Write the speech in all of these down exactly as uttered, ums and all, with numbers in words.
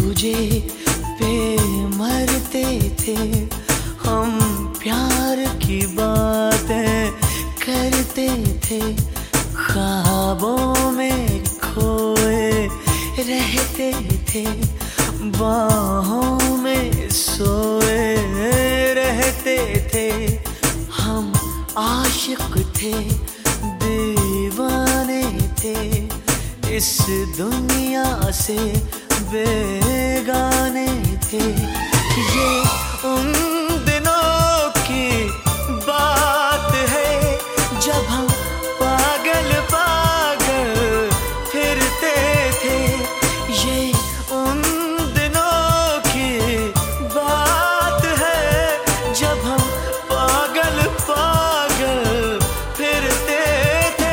तुझे पे मरते थे हम, प्यार की बातें करते थे, ख्वाबों में खोए रहते थे, बाहों में सोए रहते थे। हम आशिक थे, दीवाने थे, इस दुनिया से बेगाने थे। ये उन दिनों की बात है जब हम पागल पागल फिरते थे। ये उन दिनों की बात है जब हम पागल पागल फिरते थे।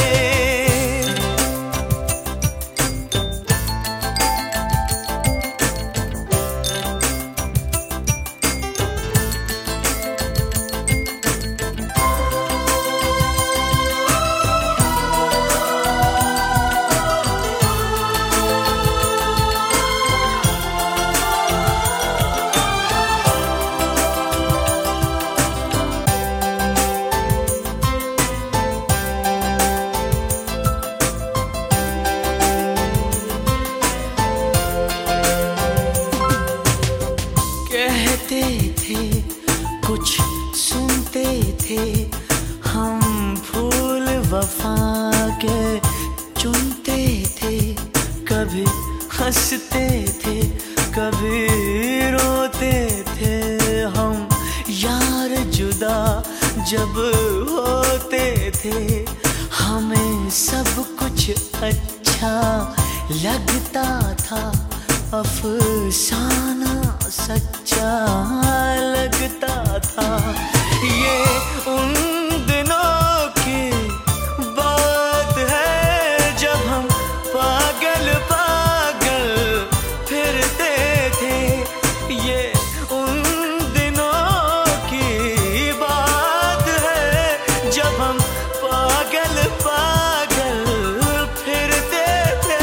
कहते थे कुछ सुनते थे हम, फूल वफा के चुनते थे, कभी हंसते थे कभी रोते थे हम। यार जुदा जब होते थे हमें सब कुछ अच्छा लगता था, अफसाना सच्चा लगता था। ये उन दिनों की बात है जब हम पागल पागल फिरते थे। ये उन दिनों की बात है जब हम पागल पागल फिरते थे।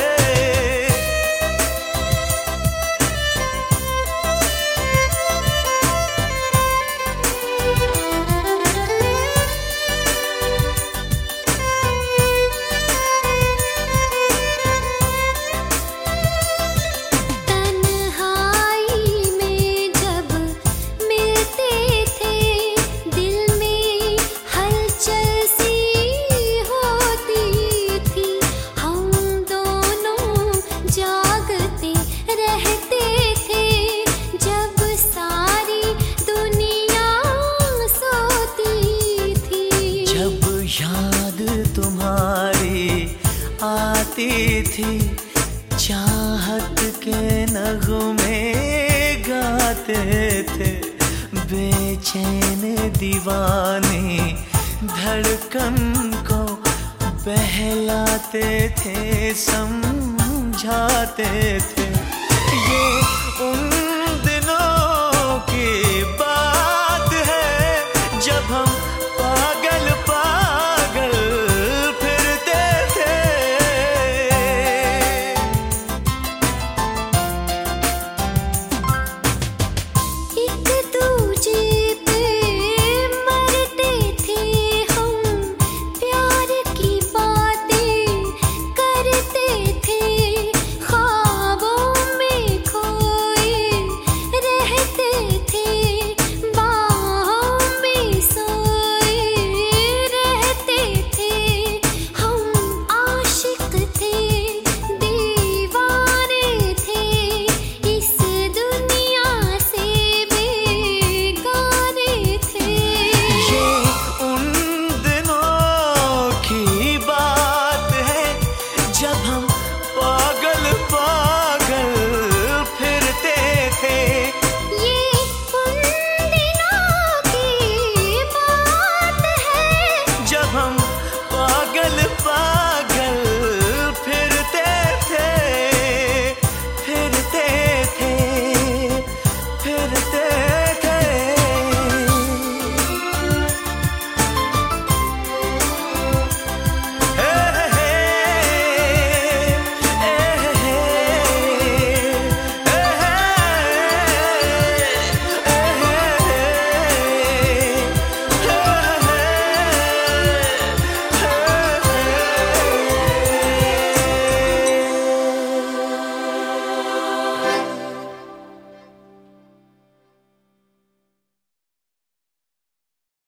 याद तुम्हारी आती थी, चाहत के नगमे गाते थे, बेचैन दीवाने धड़कन को बहलाते थे, समझाते थे।